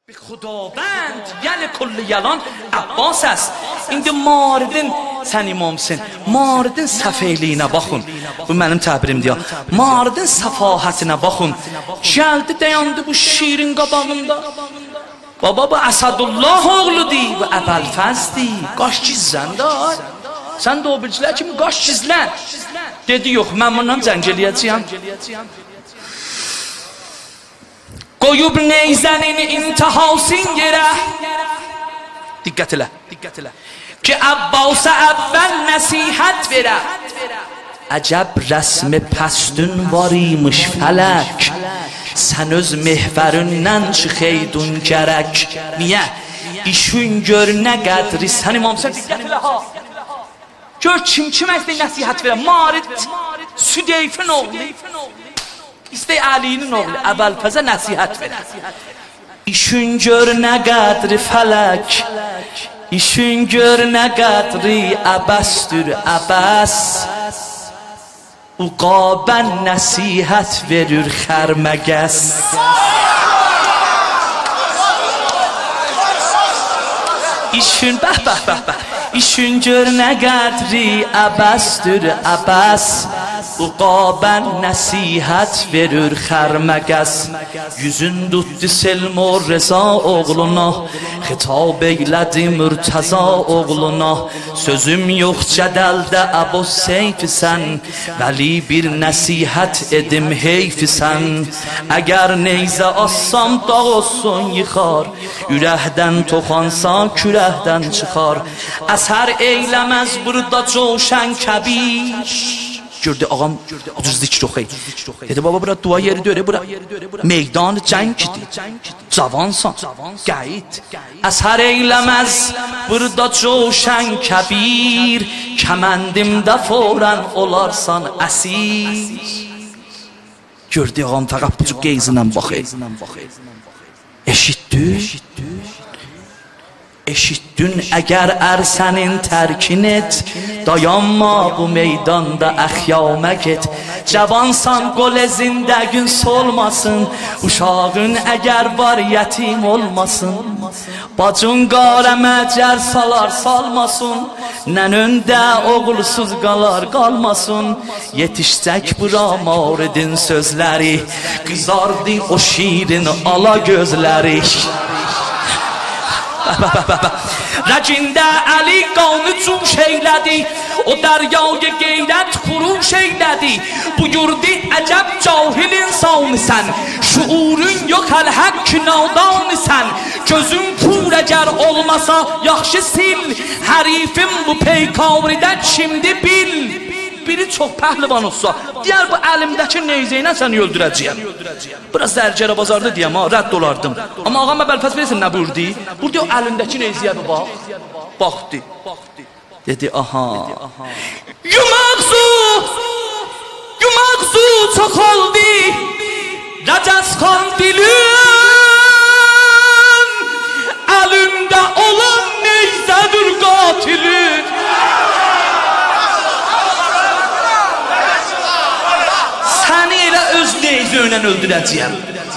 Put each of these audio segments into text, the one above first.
به خداوند یل کل یلان عباس است. İndi Maridin sən imamsın. Maridin səfeyliyinə baxın. Bu mənim təbirimdir ya. Maridin səfahatinə baxın. Gəldi dayandı bu şiirin qabağında. Baba bu Əsadullah oğludur. Bu Əbəlfəzdir. Qaş gizləndə. Sən də o bilcilər kimi qaş gizlən. Dedi yox mən bundan zəng eləyəcəyəm. Qoyub neyzənini intihasın yerə. Diqqət elə. Ki Abbasa əvvəl nəsihət verə. Əcəb rəsmi pəstün var imiş fələk. Sən öz mehvəründən çıxeydun gərək. Niyə? İşün gör nə qədri. Sən imamsən diqqət elə ha. Gör kim əzdə nəsihət verə. Marid Südeyfin oğlu. İstey Ali'nin oğlu Əbəlfəzə nəsihət verə. İşün gör nə qədri fələk. İşin gör nə qədri əbəsdür əbəs. Uqabən nəsihət verir xərməgəs. İşin bəh. İşin gör nə qədri əbəsdür əbəs. Uqabən nəsihət verir xərməgəs. Yüzün tutdu Selma Reza oğluna. Xitab eylədi Mürtəza oğluna. Sözüm yox cədəldə Əbu Seyfisən. Vəli bir nəsihət edim heyfisən. Əgər neyzə assam dağ olsun yıxar. Ürəkdən toxansa kürəkdən çıxar. Əsər eyləməz burada coşən kəbir. Gördü ağam ucuz zikr oxuy. Dedi baba bura dua yeri döre bura. Meydan cəngdir. Cavansan. Qəyid. Əsər eyləməz burada coşən kəbir. Kəməndimdə forən olarsan əsir. Gördü ağam fəqət bu qeyzinlə baxır. Eşitdün əgər ərsənin tərkin et. Dayanma bu meydanda əxyamə get. Cavansan qol zindəgün solmasın. Uşağın əgər var yetim olmasın. Bacın qarə məcər salar salmasın. Nənöndə oğulsuz qalar qalmasın. Yetişcək bura Maridin sözləri. Qızardı o şirin ala gözləri. Rəcində Əli qanı cuş eylədi. O dəryaya qeyrət xuruş eylədi. Buyurdu əcəb cahil insanısən. Şuurun yox əl-haqq nadanısən. Gözün pur əgər olmasa yaxşı sil. Hərifim bu peykavridə kimdi bil. Biri çox pəhlivan olsa, deyər bu əlimdəki neyzə ilə səni öldürəcəyəm. Biraz zərgərə bazarda deyəm ha, rədd olardım. Amma ağam Əbəlfəz bilirsin nə buyurdu? Burada o əlindəki neyzəyə bir bax. Baxdı. Dedi aha. Yumaqzu çox oldu. Rəcəz xan dilin. Əlində olan neyzədir qatilin. Öz neyzə öldürəcəyəm.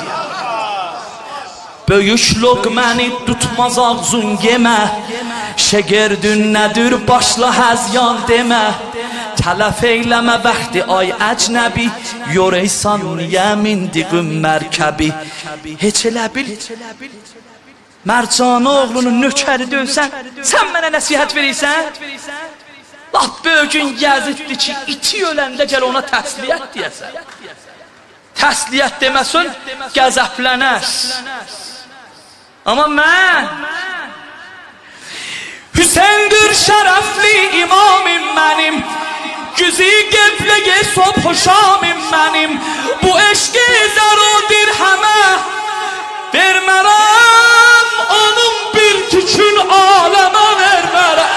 Böyük loqməni tutmaz ağzun yemə. Şegirdün nədir başla həzyan demə. Tələf eyləmə bəxti ay əcnəbi. Yoreysan niyə mindiqin mərkəbi. Heç elə bil Mərcan oğlunun nökəri dönsən. Sən mənə nəsihət verirsən. Laf bögün gəzitdi ki iti öləndə gəl ona təsliyyət deyəsən. Təsliyyət deməsin, qəzəblənər. Amma mən Hüseyndir şərəfli imamim mənim. Güzü qebləyə sobh şamim mənim. Bu eşqi zəru dirhəmə vermərəm. Onun bir tükün aləmə vermərəm.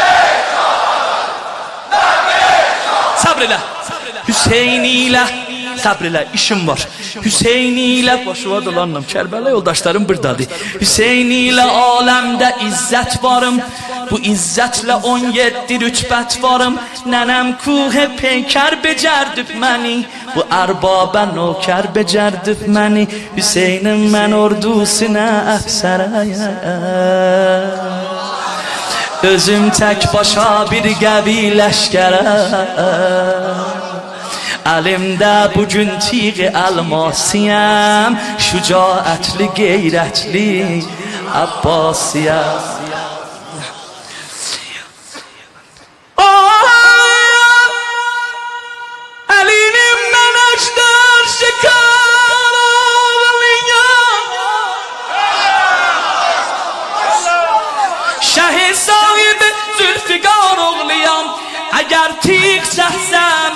Hüseyin ilə Sabr elə, işim var. Hüseyni ilə başıva dolanım, Kərbəla yoldaşlarım burdadır. Hüseyni ilə aləmdə izzət varım. Bu izzətlə 17 rütbət varım. Nənəm kuhe peykər becərdib məni. Bu ərbabə nokər becərdib məni. Hüseynim mən ordusinə əfsərəyəm. Özüm tək başa bir qəvi ləşkərəm. Əlimdə bugün tiğ əlmasiyəm. Şücaətli, qeyrətli Abbasiyəm. Əgər tiq çəksəm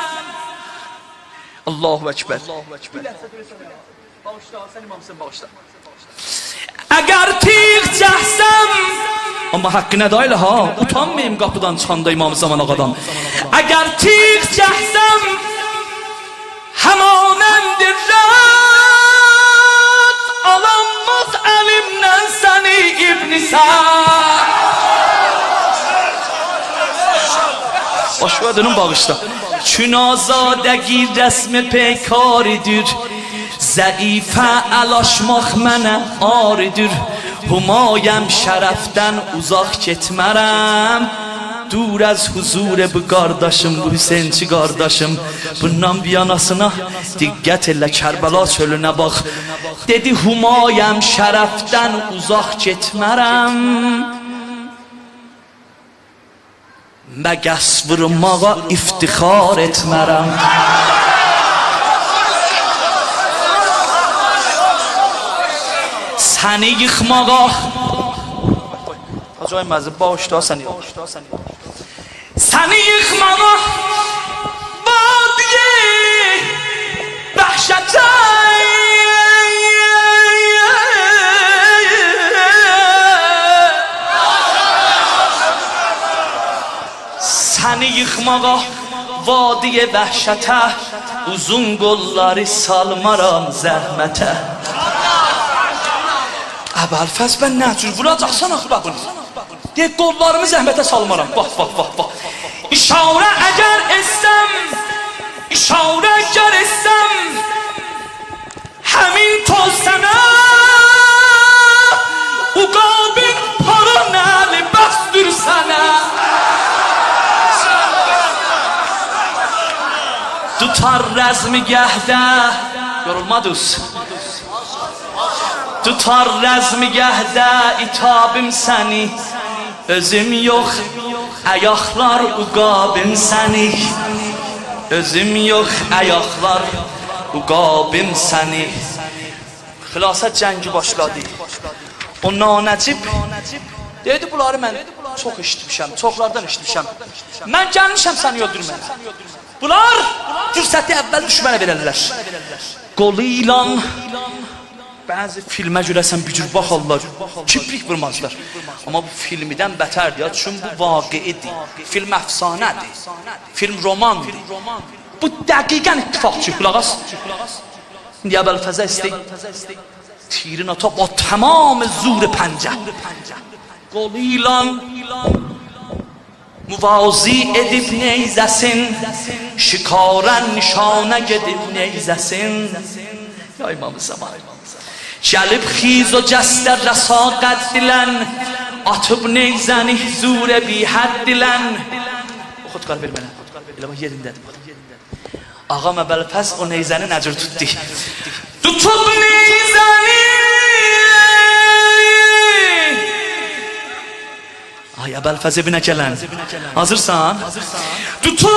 Allahu Ekber. Əgər tiq çəksəm amma haqqı nə dayla ha, utanmayayım qapıdan çıxanda İmam Zaman ağadan. Əgər tiq çəksəm həmanəmdir rəd alanmaz əlimdən səni İbn-i Sa'd. Başıva dönüm bağışla. Çün azadəgi rəsmi peykaridir. Zəifə əlaşmaq mənə aridir. Humayəm şərəfdən uzaq getmərəm. Dur az huzur bu qardaşım, bu Hüseynçi qardaşım. Bundan bir yanasına diqqət elə, Kərbəla çölünə bax. Dedi Humayəm şərəfdən uzaq getmərəm. Məgəs vurmağa iftixar etmərəm. Səni yıxmağa Hacı məzib bağışda səni. Səni yıxmağa vadiye bəhşətə Səni yıxmağa vadiye vəhşətə uzun qolları salmaram zəhmətə. Əbəlfəz mən nə cür vuracaqsan axı bax bunu. Deyək qollarımı zəhmətə salmaram. Bax. İşarə əgər etsəm, işarə əgər etsəm, həmin toz sənə uqabin para nəli bəstür sənə. Tutar rəzmigəhdə yorulmadız. Tutar rəzmigəhdə itabim səni. Özüm yox, əyaqlar uqabim səni. Özüm yox, əyaqlar uqabim səni. Xilasət cəngi başladı. O nanəcib dedi, bunları mən çox eşitmişəm, çoxlardan eşitmişəm. Mən gəlmişəm səni öldürməyə. Bunlar fürsəti əvvəl düşmənə verərlər. Qolu ilan bəzi filmə görəsən bir cür baxarlar, kiprik vurmazlar. Amma bu filmidən bətərdir ya, çünki bu vaqiidir. Film əfsanədir, film romandır. Bu dəqiqən ittifaqçı, qulaq as. İndi Əbəlfəzə istəyik tirin ata ba tamam zur pəncə. Qolu ilan muvazi edib neyzəsin, şikarən nişanə gedib neyzəsin. Ya İmam-ı Zaman gəlib xiz o cəstə rəsaqət dilən, atıb neyzəni zurə bihəd dilən. O xudqar ver mənə, elə bax yerindədir. Ağam Əbəlfəz o neyzəni nəcür tutdu. Tutub neyzəni Ay Əbəlfəz evinə gələn. Hazırsan? Tutub